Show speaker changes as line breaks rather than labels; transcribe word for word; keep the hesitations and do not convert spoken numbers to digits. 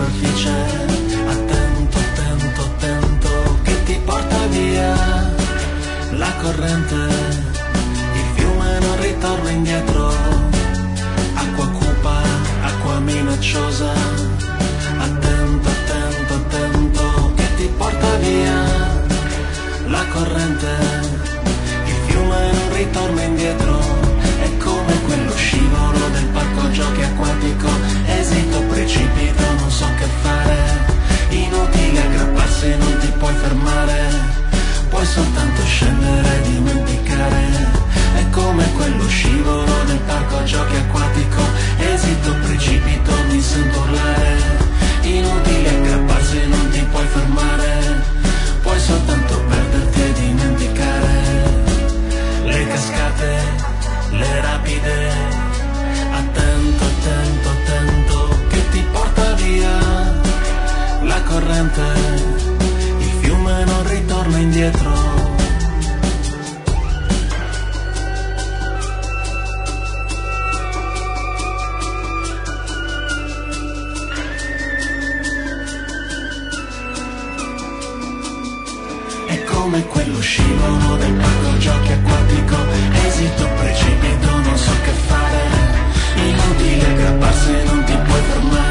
superficie. Attento, attento, attento, che ti porta via la corrente, il fiume non ritorna indietro. Acqua cupa, acqua minacciosa. Attento, attento, attento, che ti porta via la corrente, il fiume non ritorna indietro. È come quello scivolo del parco giochi acquatico. Esito, precipito, non so che fare. Inutile aggrapparsi, non ti puoi fermare. Puoi soltanto scendere e dimenticare. È come quello scivolo del parco giochi acquatico. Esito, precipito, mi sento urlare. Inutile aggrapparsi, non ti puoi fermare. Puoi soltanto perderti e dimenticare. Le cascate, le rapide. Attento, attento, attento, che ti porta via la corrente, il fiume non ritorna indietro. Come quello scivolo del parco giochi acquatico. Esito, precipito, non so che fare. Inutile aggrapparsi, non ti puoi fermare.